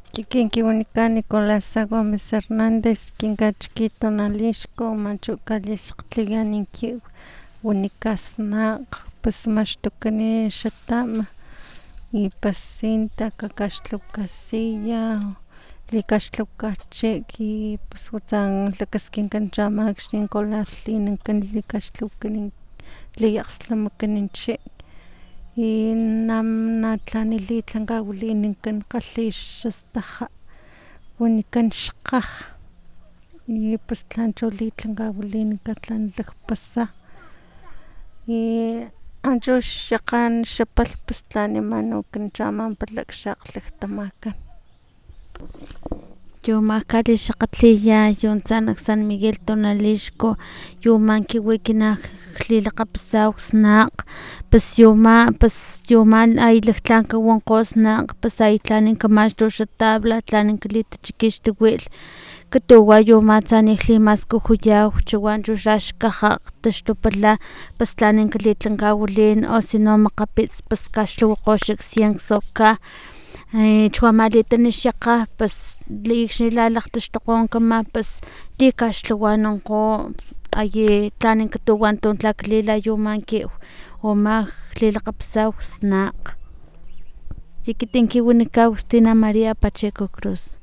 Kikinkiunika Nicolasa Gómez Hernández chiquito nalixko machokalixtlia ninki unikasnaq pues maxtokani xatama y pasinta kakaxtloka silla likaxtlokachi pues watsan tlakaskinka chamakxtin kolaltinankan likaxtlokani tliyaxtlamakani y natlanili tlankawilininkan kgalhi xastaja wanikan xkgaj y pues tlancho litlankawilininkan tlan lakpasa y ancho xakgan xapalh pues tlanimanukan chama palakxakg Yuma kalixakgatliya yuntsa nak San Miguel Tonalixco yuma kiwikina lilakgapasaw snakg pues yuma ay laktlan kawankgo snakg pues ay tlanin kamaxtu xa tabla tlanin kalitachikixtiwilh katuwa yuma atsa niklimaskujuyaw chuwan chu xaxkajat taxtupala pues tlanin kalitlankawili o sino makgapits pues kaxlhawakgo xaksien soka chu ama litani xakga pues akxni lalakgtaxtukgo kama pues likaxlhawanankgo ayi tlanin katuwa tun tlakgalila yuma kiw uma lilakgapasaw snakg ekiti kiwanikaw Stina Maria Pacheco Cruz.